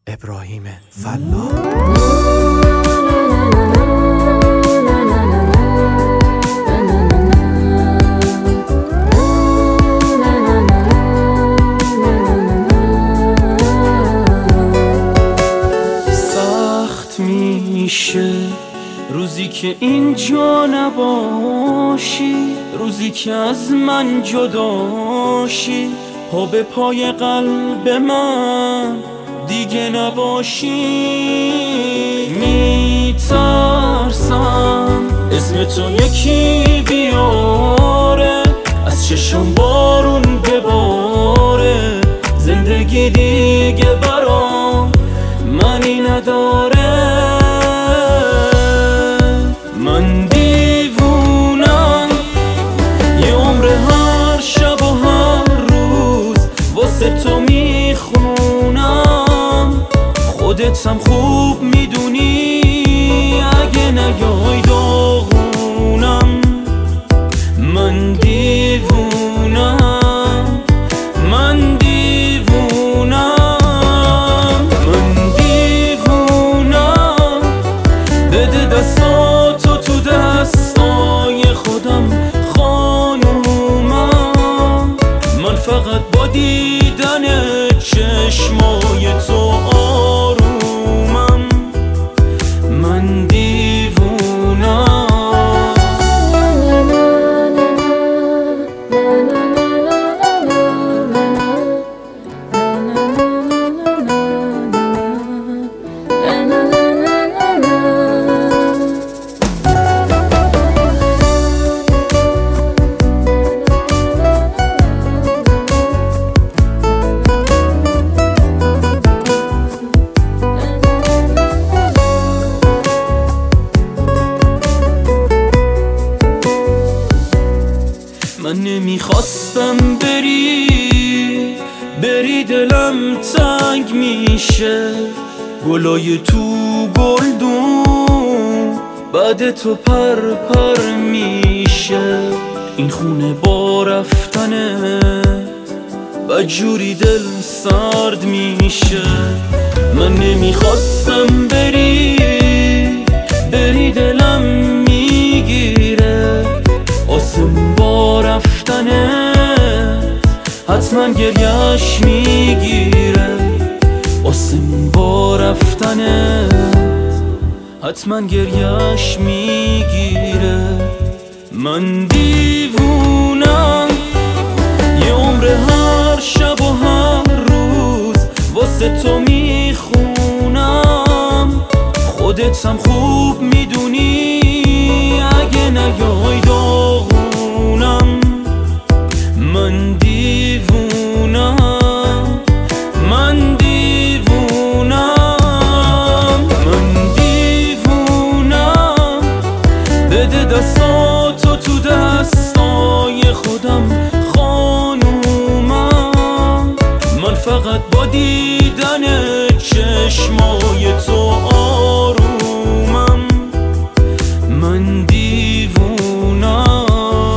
ابراهیم فلاح. سخت میشه روزی که اینجا نباشی، روزی که از من جداشی، پا به پای قلب من دیگه نباشی. میترسم اسم تو یکی بیاره، از چشم بارون بباره، زندگی دیگه برام معنی نداره. من دیوونم یه عمر هر شب و هر روز واسه تو میخونم، خودت هم خوب میدونی اگه نیای داغونم. من دیوونم، من دیوونم، من دیوونم. بده دستاتو تو دستای خودم خانومم، من فقط با دیدن چشمای تو آرومم. من دیوونم. من نمیخواستم بری دلم تنگ میشه، گلای تو گلدون بعد تو پر میشه. این خونه با رفتنت بدجوری دل سرد میشه. من نمیخواستم بری دلم میگیره، آسمون با رفتنت حتما گریهش میگیره. آسمون با رفتنت حتما گریهش میگیره. من دیوونم یه عمر هر شب و هر روز واسه تو میخونم، خودت هم خوب میدونی اگه نیای داغونم. من دیوونم، من دیوونم، من دیوونم. بده دستاتو تو دستای خودم خانومم، من فقط با دیدن چشمای تو